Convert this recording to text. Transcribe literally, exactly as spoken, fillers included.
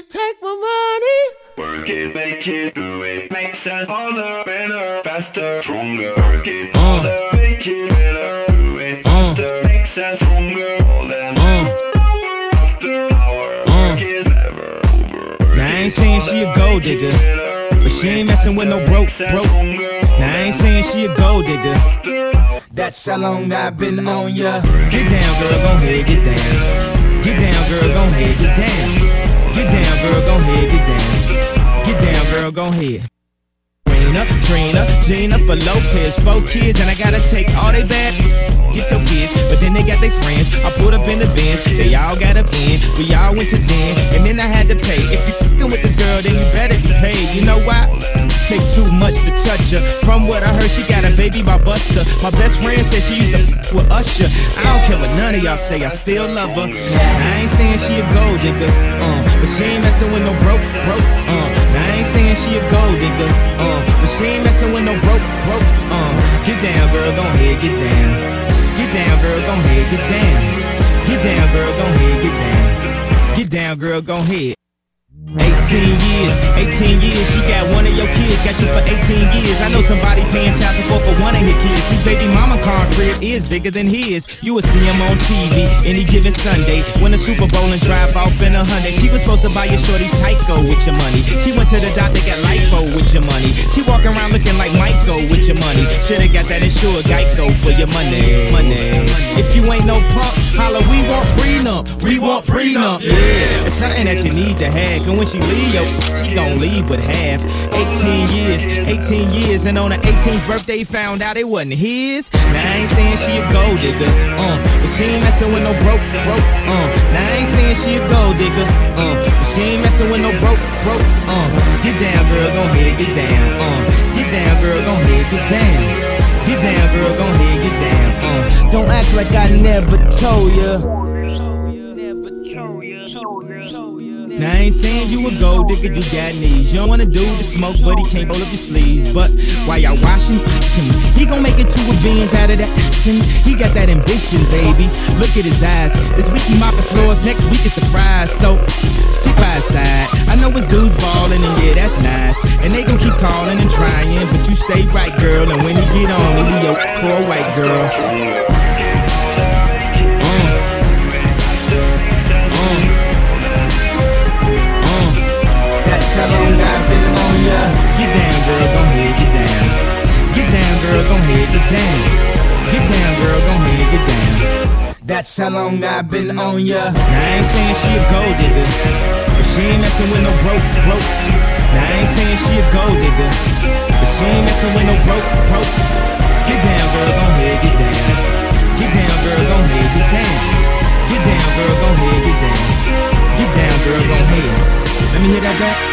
take my money. Work it, make it, do it, makes us harder, better, faster, stronger. Work it, harder, uh. make it better, do it faster, uh. makes us stronger. All that uh. after hour, uh. work is never over. Now I ain't saying she a gold digger, but she ain't messing with no broke, broke. Now I ain't saying she a gold digger. That's how long I've been on ya. Get down, girl, gon' head, get down. Get down, girl, gon' head, get down. Get down, girl, gon' head, get down. Get down, girl, gon' head. Trina, Trina, Gina for Lopez, four kids, and I gotta take all they bad. Get your kids, but then they got their friends. I put up in the bins, they all got up in. We all went to den, and then I had to pay. If you fucking with this girl, then you better be paid. You know why? Take too much to touch her. From what I heard, she got a baby by Buster. My best friend said she used to f with Usher. I don't care what none of y'all say, I still love her. Now I ain't saying she a gold digger, uh, but she ain't messing with no broke, broke. Uh, now I ain't saying she a gold digger, uh, but she ain't messing with no broke, broke. Uh, get down, girl, gon' head, get down. Get down, girl, gon' head, get down. Get down, girl, gon' head, get down. Get down, girl, gon' head. eighteen years, eighteen years, she got one of your kids, got you for eighteen years. I know somebody paying child support for one of his kids. His baby mama car crib is bigger than his. You will see him on T V any given Sunday. Win a Super Bowl and drive off in a Hyundai. She was supposed to buy your shorty Tyco with your money. She went to the doctor, got lipo with your money. She walk around looking like Michael with your money. Shoulda got that insured Geico for your money. Money. If you ain't no punk, holla, we want prenup. We want prenup. Yeah, it's something that you need to have. When she leave, yo, she gon' leave with half. eighteen years, eighteen years, and on her eighteenth birthday, found out it wasn't his. Now I ain't saying she a gold digger, uh, but she ain't messing with no broke, broke, uh. Now I ain't saying she a gold digger, uh, but she ain't messing with no broke, broke, uh. Get down, girl, gon' head, get down, uh. Get down, girl, gon' head, get down. Get down, girl, gon' head, get down, uh. Don't act like I never told ya. Now I ain't saying you a gold digger, you got knees. You don't wanna do the smoke, but he can't roll up your sleeves. But while y'all washing, watch him. He gon' make it to a beans out of that toxin. He got that ambition, baby. Look at his eyes. This week he mopping floors, next week it's the fries. So stick by his side. I know his dudes ballin', and yeah, that's nice. And they gon' keep calling and trying, but you stay right, girl. And when he get on, he leave your poor white girl. How long I've been on ya. Get down, girl, gon' head, get down. Get down, girl, gon' head, get down. Get down, girl, gon' head, get down. That's how long I've been on ya. Now I ain't saying she a gold digger, but she ain't messing with no broke, broke. Now I ain't saying she a gold digger, but she ain't messing with no broke, broke. Get down, girl, gon' head, get down. Get down, girl, gon' head, get down. Get down, girl, gon' head, get down. Get down, girl, gon' head. Let me hear that back.